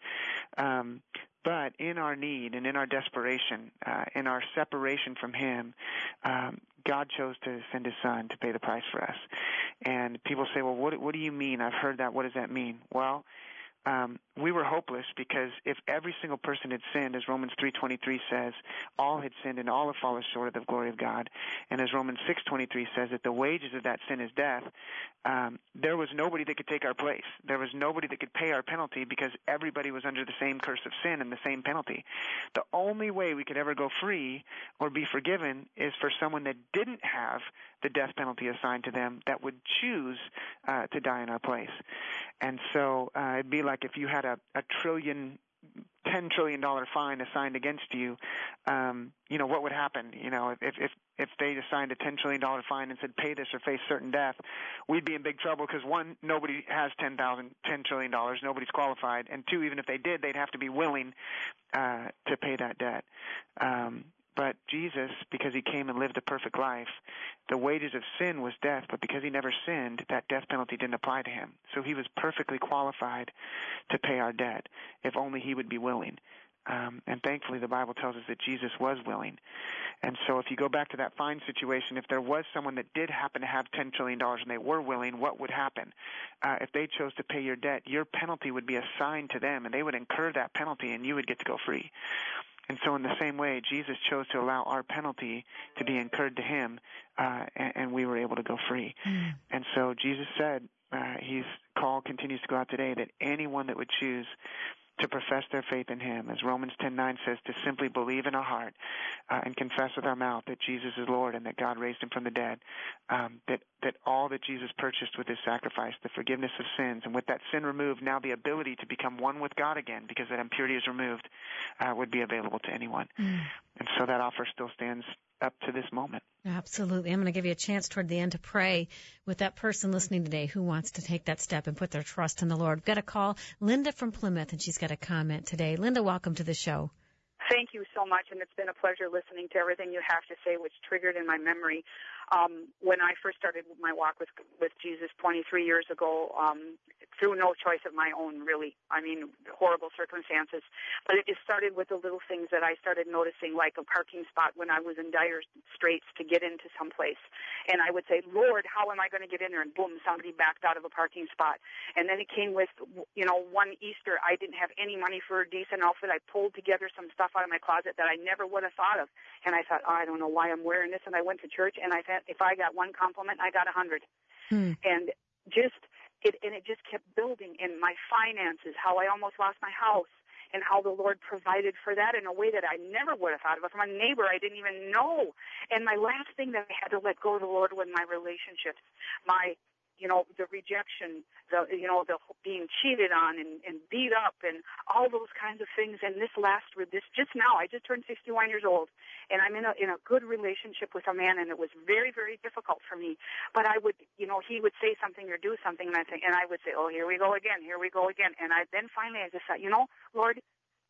Um, But in our need and in our desperation, uh, in our separation from him, um, God chose to send his son to pay the price for us. And people say, well, what, what do you mean? I've heard that. What does that mean? Well, um, we were hopeless because if every single person had sinned, as Romans three twenty-three says, all had sinned and all have fallen short of the glory of God. And as Romans six twenty-three says that the wages of that sin is death, um, there was nobody that could take our place. There was nobody that could pay our penalty because everybody was under the same curse of sin and the same penalty. The only way we could ever go free or be forgiven is for someone that didn't have the death penalty assigned to them that would choose uh, to die in our place. And so uh, it'd be like if you had a, a trillion, ten trillion dollar fine assigned against you, um, you know, what would happen? You know, if if if they assigned a ten trillion dollar fine and said pay this or face certain death, we'd be in big trouble because one, nobody has ten thousand, ten trillion dollars, nobody's qualified, and two, even if they did, they'd have to be willing uh, to pay that debt. Um, But Jesus, because he came and lived a perfect life, the wages of sin was death, but because he never sinned, that death penalty didn't apply to him. So he was perfectly qualified to pay our debt, if only he would be willing. Um, and thankfully, the Bible tells us that Jesus was willing. And so if you go back to that fine situation, if there was someone that did happen to have ten trillion dollars and they were willing, what would happen? Uh, if they chose to pay your debt, your penalty would be assigned to them, and they would incur that penalty, and you would get to go free. And so in the same way, Jesus chose to allow our penalty to be incurred to him, uh, and, and we were able to go free. Mm. And so Jesus said, uh, his call continues to go out today, that anyone that would choose to profess their faith in him, as Romans ten nine says, to simply believe in our heart uh, and confess with our mouth that Jesus is Lord and that God raised him from the dead, um, that, that all that Jesus purchased with his sacrifice, the forgiveness of sins, and with that sin removed, now the ability to become one with God again, because that impurity is removed, uh, would be available to anyone. Mm. And so that offer still stands up to this moment. Absolutely. I'm going to give you a chance toward the end to pray with that person listening today who wants to take that step and put their trust in the Lord. We've got a call, Linda from Plymouth, and she's got a comment today. Linda, welcome to the show. Thank you so much, and it's been a pleasure listening to everything you have to say, which triggered in my memory. Um, when I first started my walk with with Jesus twenty-three years ago, um, through no choice of my own, really. I mean, horrible circumstances. But it just started with the little things that I started noticing, like a parking spot when I was in dire straits to get into some place. And I would say, Lord, how am I going to get in there? And boom, somebody backed out of a parking spot. And then it came with, you know, one Easter, I didn't have any money for a decent outfit. I pulled together some stuff out of my closet that I never would have thought of. And I thought, oh, I don't know why I'm wearing this. And I went to church, and I thought, if I got one compliment, I got a hundred. Hmm. And just, it, and it just kept building in my finances, how I almost lost my house, and how the Lord provided for that in a way that I never would have thought of. From a neighbor I didn't even know. And my last thing that I had to let go of the Lord was my relationships, my, you know, the rejection, the, you know, the being cheated on and, and beat up and all those kinds of things. And this last, this just now, I just turned sixty-one years old, and I'm in a, in a good relationship with a man, and it was very, very difficult for me. But I would, you know, he would say something or do something, and I think, and I would say, oh, here we go again, here we go again. And I then finally I just thought, you know, Lord,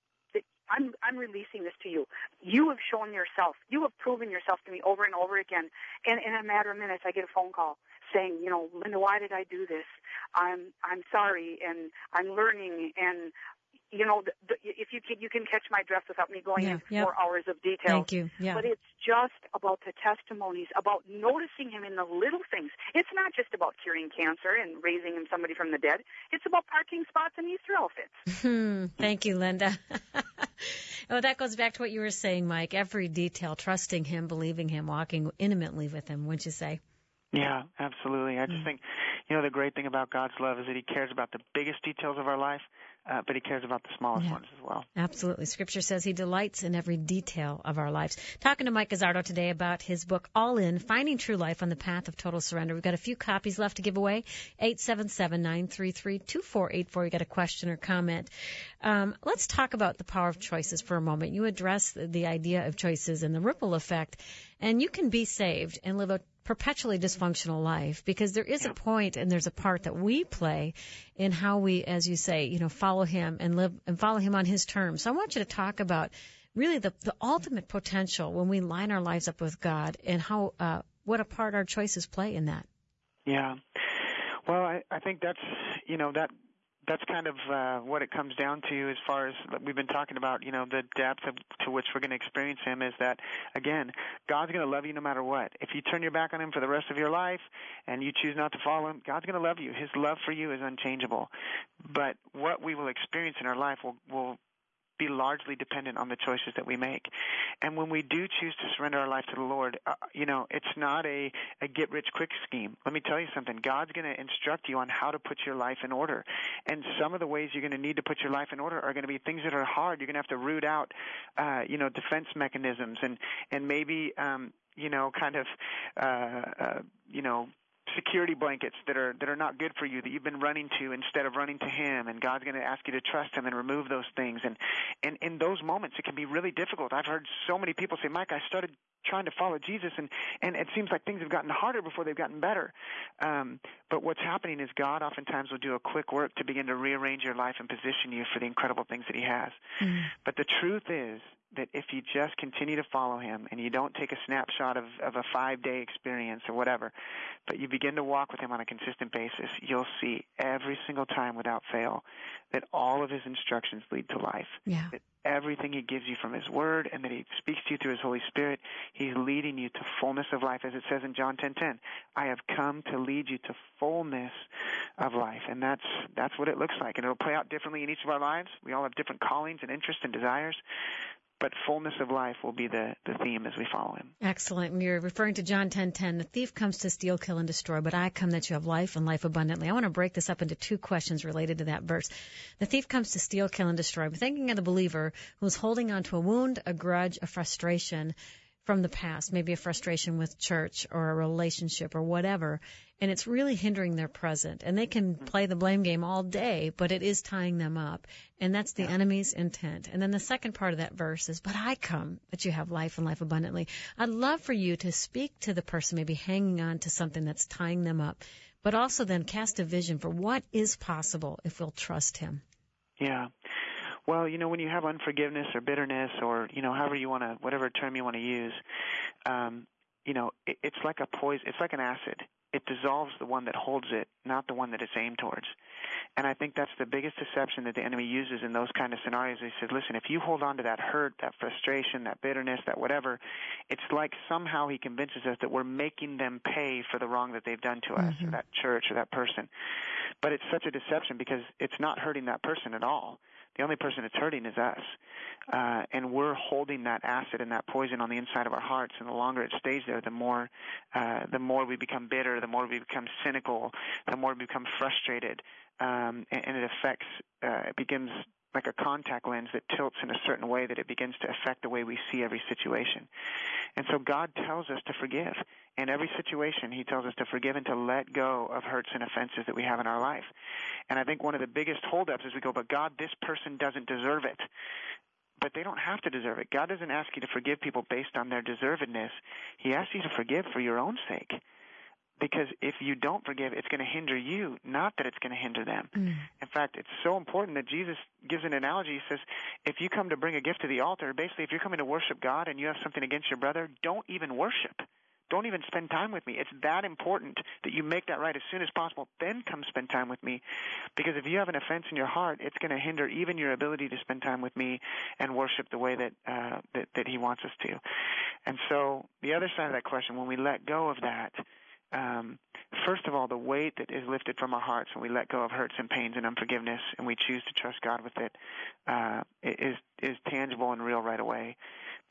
I'm I'm releasing this to you. You have shown yourself. You have proven yourself to me over and over again. And in a matter of minutes, I get a phone call saying, you know, Linda, why did I do this? I'm I'm sorry, and I'm learning. And you know, the, the, if you can, you can catch my breath without me going yeah, into yep. four hours of detail. Thank you. Yeah. But it's just about the testimonies, about noticing him in the little things. It's not just about curing cancer and raising him somebody from the dead. It's about parking spots and Easter outfits. Thank you, Linda. Oh, that goes back to what you were saying, Mike. Every detail, trusting him, believing him, walking intimately with him, wouldn't you say? Yeah, absolutely. I just mm. think, you know, the great thing about God's love is that he cares about the biggest details of our life, uh, but he cares about the smallest yeah. ones as well. Absolutely. Scripture says he delights in every detail of our lives. Talking to Mike Gazzardo today about his book, All In, Finding True Life on the Path of Total Surrender. We've got a few copies left to give away. eight seven seven, nine three three, two four eight four. You got a question or comment. Um, let's talk about the power of choices for a moment. You address the, the idea of choices and the ripple effect, and you can be saved and live a perpetually dysfunctional life, because there is a point and there's a part that we play in how we, as you say, you know, follow him and live and follow him on his terms. So I want you to talk about really the, the ultimate potential when we line our lives up with God, and how, uh, what a part our choices play in that. Yeah. Well, I, I think that's, you know, that, that's kind of uh, what it comes down to as far as we've been talking about, you know, the depth of, to which we're going to experience him is that, again, God's going to love you no matter what. If you turn your back on him for the rest of your life and you choose not to follow him, God's going to love you. His love for you is unchangeable. But what we will experience in our life will, will be largely dependent on the choices that we make. And when we do choose to surrender our life to the Lord, uh, you know, it's not a, a get-rich-quick scheme. Let me tell you something. God's going to instruct you on how to put your life in order. And some of the ways you're going to need to put your life in order are going to be things that are hard. You're going to have to root out, uh, you know, defense mechanisms and, and maybe, um, you know, kind of, uh, uh, you know, security blankets that are that are not good for you that you've been running to instead of running to him, and God's going to ask you to trust him and remove those things. And and in those moments it can be really difficult. I've heard so many people say, Mike, I started trying to follow Jesus and and it seems like things have gotten harder before they've gotten better. Um, but what's happening is God oftentimes will do a quick work to begin to rearrange your life and position you for the incredible things that he has. Mm. But the truth is that if you just continue to follow him and you don't take a snapshot of, of a five-day experience or whatever, but you begin to walk with him on a consistent basis, you'll see every single time without fail that all of his instructions lead to life. Yeah. That everything he gives you from his word and that he speaks to you through his Holy Spirit, he's leading you to fullness of life. As it says in John ten ten, I have come to lead you to fullness of life. And that's that's what it looks like. And it'll play out differently in each of our lives. We all have different callings and interests and desires. But fullness of life will be the, the theme as we follow him. Excellent. And you're referring to John ten ten. The thief comes to steal, kill, and destroy, but I come that you have life and life abundantly. I want to break this up into two questions related to that verse. The thief comes to steal, kill, and destroy. I'm thinking of the believer who's holding on to a wound, a grudge, a frustration from the past, maybe a frustration with church or a relationship or whatever, and it's really hindering their present. And they can play the blame game all day, but it is tying them up, and that's the yeah. enemy's intent. And then the second part of that verse is, but I come that you have life and life abundantly. I'd love for you to speak to the person maybe hanging on to something that's tying them up, but also then cast a vision for what is possible if we'll trust him. Yeah. Well, you know, when you have unforgiveness or bitterness or, you know, however you want to, whatever term you want to use, um, you know, it, it's like a poison, it's like an acid. It dissolves the one that holds it, not the one that it's aimed towards. And I think that's the biggest deception that the enemy uses in those kind of scenarios. He says, listen, if you hold on to that hurt, that frustration, that bitterness, that whatever, it's like somehow he convinces us that we're making them pay for the wrong that they've done to us, mm-hmm. or that church or that person. But it's such a deception because it's not hurting that person at all. The only person it's hurting is us. Uh, and we're holding that acid and that poison on the inside of our hearts. And the longer it stays there, the more, uh, the more we become bitter, the more we become cynical, the more we become frustrated. Um, and, and it affects, uh, it begins like a contact lens that tilts in a certain way that it begins to affect the way we see every situation. And so God tells us to forgive. In every situation, he tells us to forgive and to let go of hurts and offenses that we have in our life. And I think one of the biggest holdups is we go, but God, this person doesn't deserve it. But they don't have to deserve it. God doesn't ask you to forgive people based on their deservedness. He asks you to forgive for your own sake. Because if you don't forgive, it's going to hinder you, not that it's going to hinder them. Mm. In fact, it's so important that Jesus gives an analogy. He says, if you come to bring a gift to the altar, basically if you're coming to worship God and you have something against your brother, don't even worship. Don't even spend time with me. It's that important that you make that right as soon as possible. Then come spend time with me. Because if you have an offense in your heart, it's going to hinder even your ability to spend time with me and worship the way that, uh, that, that he wants us to. And so the other side of that question, when we let go of that, Um, first of all, the weight that is lifted from our hearts when we let go of hurts and pains and unforgiveness and we choose to trust God with it, uh, is, is tangible and real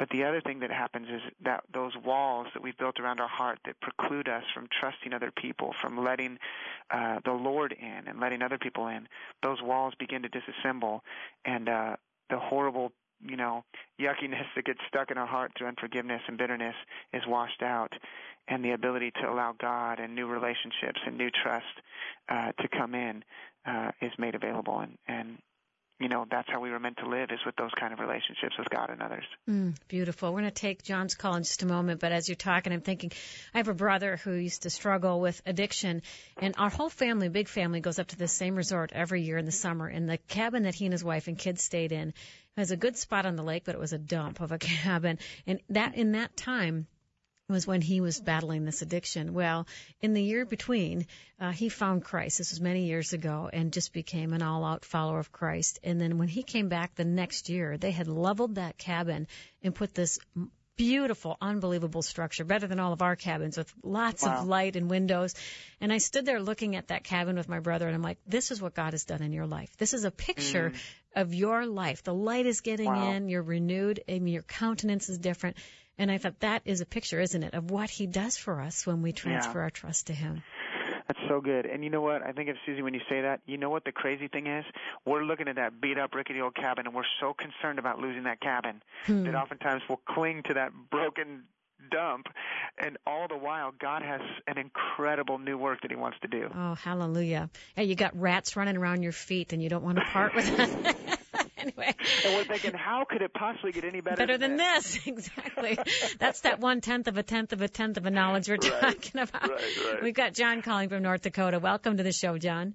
But the other thing that happens is that those walls that we've built around our heart that preclude us from trusting other people, from letting uh, the Lord in and letting other people in, those walls begin to disassemble, and uh, the horrible, you know, yuckiness that gets stuck in our heart through unforgiveness and bitterness is washed out, and the ability to allow God and new relationships and new trust uh, to come in uh, is made available. And, and, you know, that's how we were meant to live, is with those kind of relationships with God and others. Mm, beautiful. We're going to take John's call in just a moment, but as you're talking, I'm thinking, I have a brother who used to struggle with addiction, and our whole family, big family, goes up to the same resort every year in the summer, and the cabin that he and his wife and kids stayed in has a good spot on the lake, but it was a dump of a cabin, and that in that time was when he was battling this addiction. Well, in the year between, uh, he found Christ. This was many years ago, and just became an all-out follower of Christ. And then when he came back the next year, they had leveled that cabin and put this beautiful, unbelievable structure, better than all of our cabins, with lots Wow. of light and windows. And I stood there looking at that cabin with my brother, and I'm like, this is what God has done in your life. This is a picture Mm. of your life. The light is getting Wow. in. You're renewed. I mean, your countenance is different. And I thought, that is a picture, isn't it, of what he does for us when we transfer Yeah. our trust to him. That's so good. And you know what? I think of Susie when you say that. You know what the crazy thing is? We're looking at that beat-up, rickety old cabin, and we're so concerned about losing that cabin Hmm. that oftentimes we'll cling to that broken dump. And all the while, God has an incredible new work that he wants to do. Oh, hallelujah. Hey, you got rats running around your feet, and you don't want to part with them. Anyway. And we're thinking, how could it possibly get any better, Better than, than this? this. Exactly. That's that one-tenth of a tenth of a tenth of a knowledge we're Right, talking about. right, right. We've got John calling from North Dakota. Welcome to the show, John.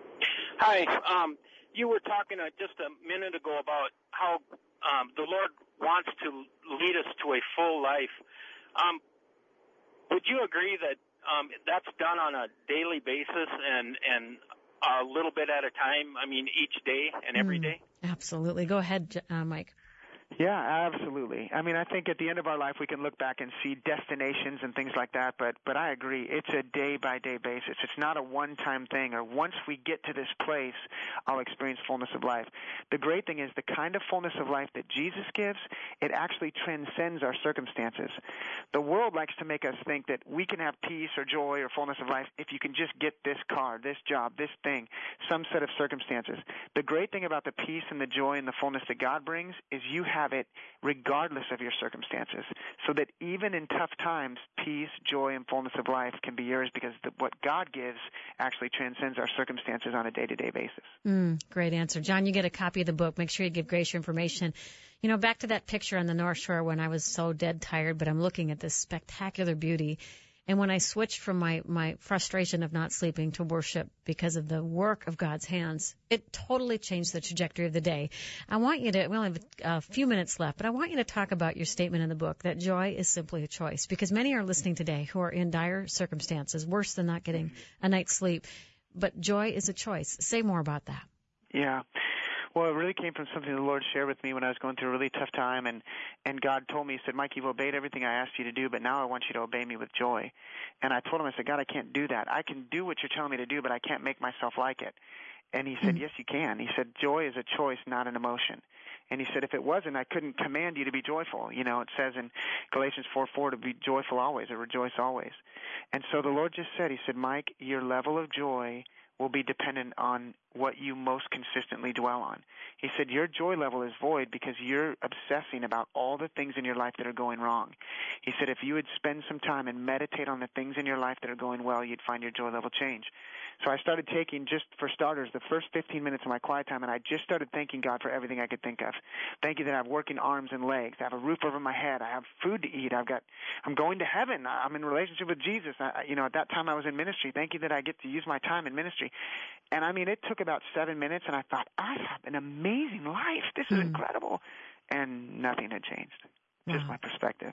Hi. Um, you were talking uh, just a minute ago about how um, the Lord wants to lead us to a full life. Um, would you agree that um, that's done on a daily basis and, and a little bit at a time? I mean, each day and every Mm, day? Absolutely. Go ahead, uh, Mike. Yeah, absolutely. I mean, I think at the end of our life we can look back and see destinations and things like that, but but I agree. It's a day-by-day basis. It's not a one-time thing, or once we get to this place, I'll experience fullness of life. The great thing is the kind of fullness of life that Jesus gives, it actually transcends our circumstances. The world likes to make us think that we can have peace or joy or fullness of life if you can just get this car, this job, this thing, some set of circumstances. The great thing about the peace and the joy and the fullness that God brings is you have it regardless of your circumstances, so that even in tough times, peace, joy, and fullness of life can be yours, because the, what God gives actually transcends our circumstances on a day-to-day basis. Mm, great answer. John, you get a copy of the book. Make sure you give Grace your information. You know, back to that picture on the North Shore when I was so dead tired, but I'm looking at this spectacular beauty. And when I switched from my, my frustration of not sleeping to worship because of the work of God's hands, it totally changed the trajectory of the day. I want you to, we only have a few minutes left, but I want you to talk about your statement in the book that joy is simply a choice, because many are listening today who are in dire circumstances, worse than not getting a night's sleep. But joy is a choice. Say more about that. Yeah. Well, it really came from something the Lord shared with me when I was going through a really tough time, and, and God told me, He said, Mike, you've obeyed everything I asked you to do, but now I want you to obey me with joy. And I told Him, I said, God, I can't do that. I can do what you're telling me to do, but I can't make myself like it. And He said, yes, you can. He said, joy is a choice, not an emotion. And He said, if it wasn't, I couldn't command you to be joyful. You know, it says in Galatians four four to be joyful always, or rejoice always. And so the Lord just said, He said, Mike, your level of joy will be dependent on what you most consistently dwell on. He said, your joy level is void because you're obsessing about all the things in your life that are going wrong. He said, if you would spend some time and meditate on the things in your life that are going well, you'd find your joy level change. So I started taking, just for starters, the first fifteen minutes of my quiet time, and I just started thanking God for everything I could think of. Thank you that I have working arms and legs. I have a roof over my head. I have food to eat. I've got, I'm going to heaven. I'm in relationship with Jesus. I, you know, at that time I was in ministry. Thank you that I get to use my time in ministry. And I mean, it took about seven minutes, and I thought, I have an amazing life. This is mm. incredible. And nothing had changed. Wow. Just my perspective.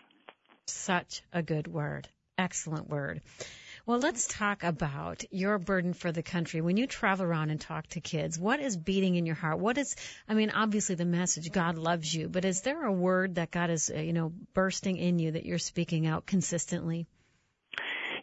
Such a good word. Excellent word. Well, let's talk about your burden for the country. When you travel around and talk to kids, what is beating in your heart? What is, I mean, obviously the message, God loves you, but is there a word that God is, uh, you know, bursting in you that you're speaking out consistently?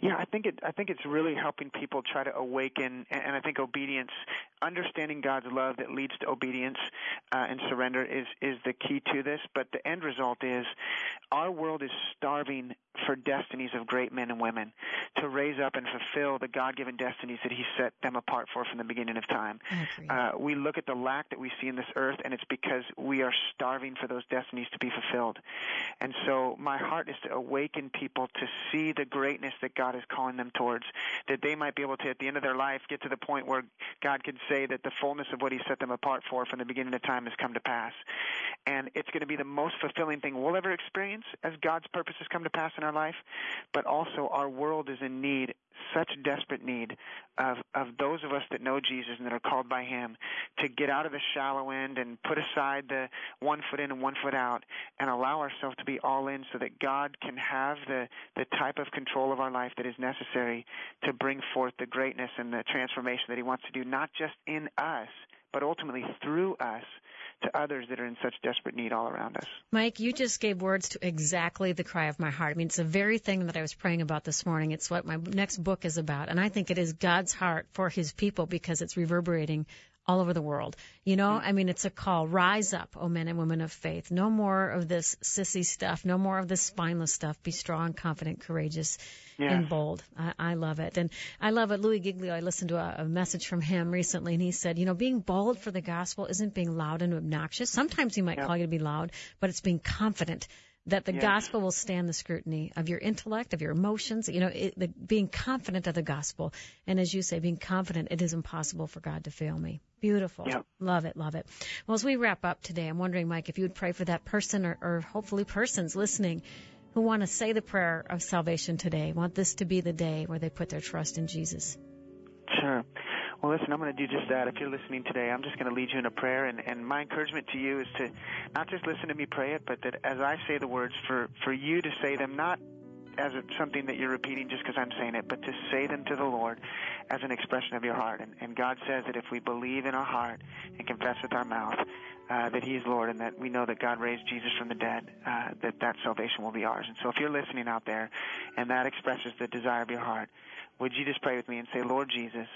Yeah, I think it. I think it's really helping people try to awaken, and, and I think obedience, understanding God's love that leads to obedience uh, and surrender is is the key to this. But the end result is, our world is starving for destinies of great men and women to raise up and fulfill the God-given destinies that He set them apart for from the beginning of time. Uh, we look at the lack that we see in this earth, and it's because we are starving for those destinies to be fulfilled. And so my heart is to awaken people to see the greatness that God is calling them towards, that they might be able to, at the end of their life, get to the point where God could say that the fullness of what He set them apart for from the beginning of time has come to pass. And it's going to be the most fulfilling thing we'll ever experience as God's purposes come to pass in our life. But also our world is in need, such desperate need of, of those of us that know Jesus and that are called by Him to get out of the shallow end and put aside the one foot in and one foot out and allow ourselves to be all in so that God can have the, the type of control of our life that is necessary to bring forth the greatness and the transformation that He wants to do, not just in us, but ultimately through us to others that are in such desperate need all around us. Mike, you just gave words to exactly the cry of my heart. I mean, it's the very thing that I was praying about this morning. It's what my next book is about. And I think it is God's heart for His people because it's reverberating all over the world. You know, I mean, it's a call. Rise up, O men and women of faith. No more of this sissy stuff. No more of this spineless stuff. Be strong, confident, courageous, yes. and bold. I, I love it. And I love it. Louis Giglio, I listened to a, a message from him recently, and he said, you know, being bold for the gospel isn't being loud and obnoxious. Sometimes he might yep. call you to be loud, but it's being confident that the yes. gospel will stand the scrutiny of your intellect, of your emotions, you know, it, the, being confident of the gospel. And as you say, being confident, it is impossible for God to fail me. Beautiful. Yep. Love it, love it. Well, as we wrap up today, I'm wondering, Mike, if you would pray for that person or, or hopefully persons listening who want to say the prayer of salvation today, want this to be the day where they put their trust in Jesus. Sure. Well, listen, I'm going to do just that. If you're listening today, I'm just going to lead you in a prayer, and, and my encouragement to you is to not just listen to me pray it, but that as I say the words, for, for you to say them not as a, something that you're repeating just because I'm saying it, but to say them to the Lord as an expression of your heart. And, and God says that if we believe in our heart and confess with our mouth uh, that He is Lord and that we know that God raised Jesus from the dead, uh, that that salvation will be ours. And so if you're listening out there and that expresses the desire of your heart, would you just pray with me and say, Lord Jesus,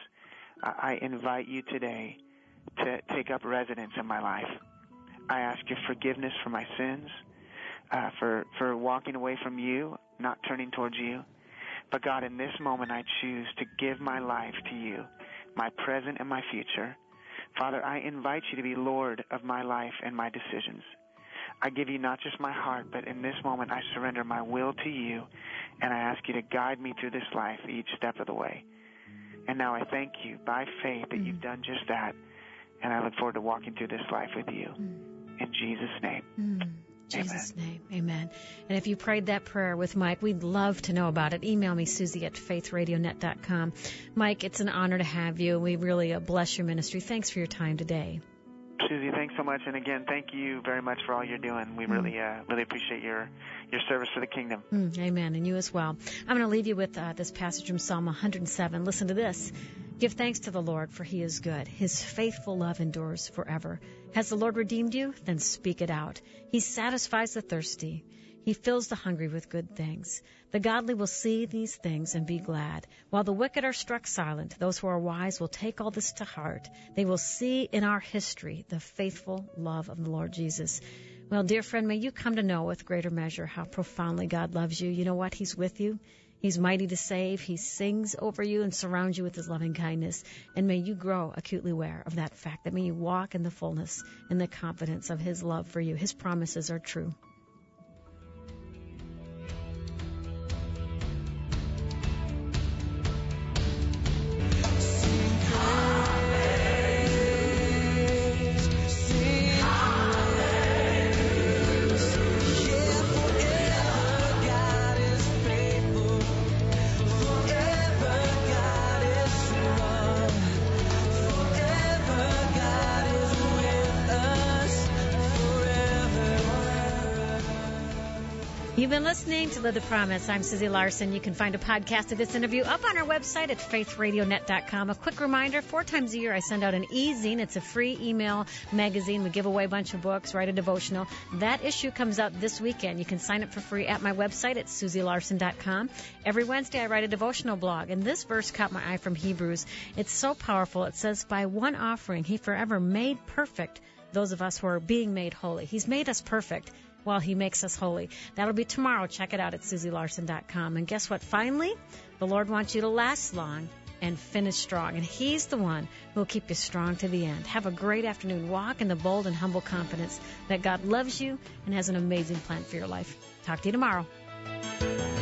I invite you today to take up residence in my life. I ask your forgiveness for my sins, uh, for, for walking away from you, not turning towards you. But God, in this moment, I choose to give my life to you, my present and my future. Father, I invite you to be Lord of my life and my decisions. I give you not just my heart, but in this moment, I surrender my will to you, and I ask you to guide me through this life each step of the way. And now I thank you by faith that mm. you've done just that. And I look forward to walking through this life with you. Mm. In Jesus' name. Mm. Jesus' name. Amen. And if you prayed that prayer with Mike, we'd love to know about it. Email me, Susie at faith radio net dot com. Mike, it's an honor to have you. We really uh, bless your ministry. Thanks for your time today. Susie, thanks so much. And again, thank you very much for all you're doing. We mm. really uh, really appreciate your, your service for the kingdom. Mm, amen. And you as well. I'm going to leave you with uh, this passage from Psalm one hundred seven. Listen to this. Give thanks to the Lord, for He is good. His faithful love endures forever. Has the Lord redeemed you? Then speak it out. He satisfies the thirsty. He fills the hungry with good things. The godly will see these things and be glad. While the wicked are struck silent, those who are wise will take all this to heart. They will see in our history the faithful love of the Lord Jesus. Well, dear friend, may you come to know with greater measure how profoundly God loves you. You know what? He's with you. He's mighty to save. He sings over you and surrounds you with His loving kindness. And may you grow acutely aware of that fact, that may you walk in the fullness and the confidence of His love for you. His promises are true. You've been listening to Live the Promise. I'm Susie Larson. You can find a podcast of this interview up on our website at faith radio net dot com. A quick reminder, four times a year I send out an e-zine. It's a free email magazine. We give away a bunch of books, write a devotional. That issue comes out this weekend. You can sign up for free at my website at susie larson dot com. Every Wednesday I write a devotional blog, and this verse caught my eye from Hebrews. It's so powerful. It says, by one offering he forever made perfect those of us who are being made holy. He's made us perfect while he makes us holy. That'll be tomorrow. Check it out at susie larson dot com. And guess what? Finally, the Lord wants you to last long and finish strong. And he's the one who will keep you strong to the end. Have a great afternoon. Walk in the bold and humble confidence that God loves you and has an amazing plan for your life. Talk to you tomorrow.